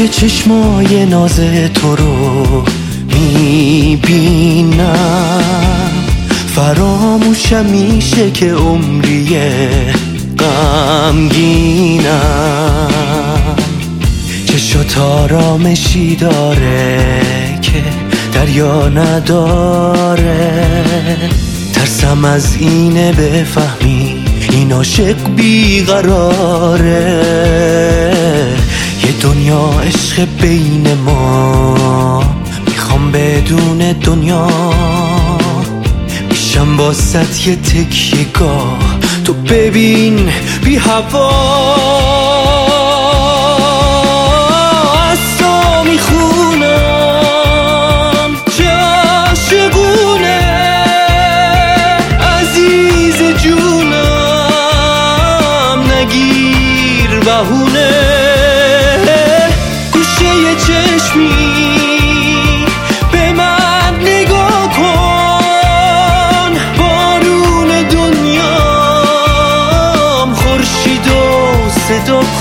که چشمای ناز تو رو میبینم، فراموشم میشه که عمریه غمگینم. چشات آرامشی داره که دریا نداره، ترسم از اینه بفهمی این عاشق بیقراره. یه دنیا عشق بین ما، میخوام بدون دنیا میشم باست یه تکیه‌گاه. تو ببین بی هوا از تو میخونم چه عاشقونه، عزیز جونم نگیر بهونه. گوشه یه چشمی به من نگاه کن، بارون دنیام خورشید و صدا کن.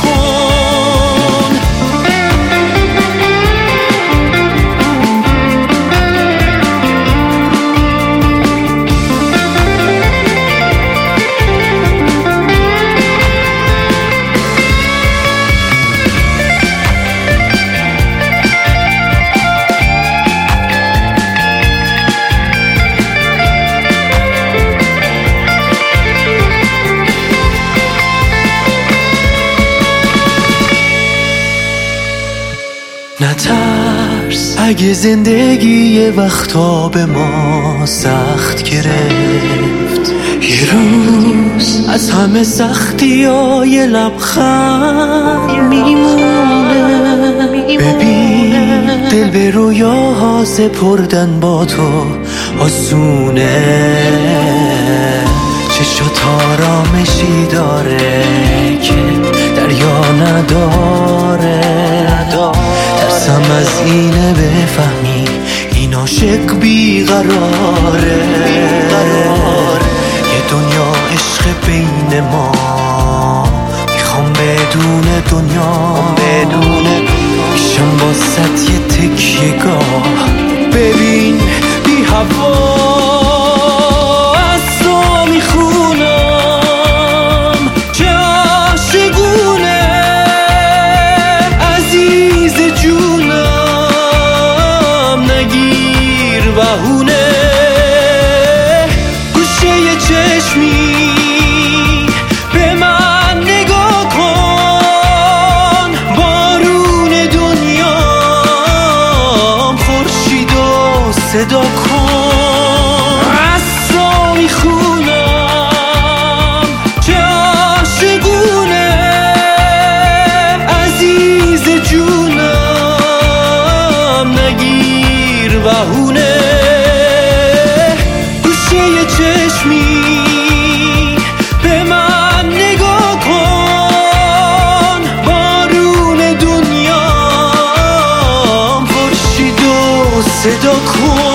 نترس اگه زندگی یه وقتا به ما سخت گرفت، یه روز از همه سختی ها یه لبخند میمونه. ببین دل به رویاها سپردن با تو آسونه. چشات آرامشی داره که دریا نداره، ترسم از اینه بفهمی این عاشق بیقراره. یه دنیا عشق بین ما، میخوام بدون دنیا میشم باست یه تکیه‌گاه. ببین بی هوا از تو میخونم چه عاشقونه، عزیز جونم نگیر بهونه. گوشه یه چشمی به من نگاه کن، بارون دنیام خورشید و صدا کن. از تو میخونم چه عاشقونه، عزیز جونم نگیر بهونه. گوشه یه چشمی به من نگاه کن، بارون دنیام خورشید و صدا کن.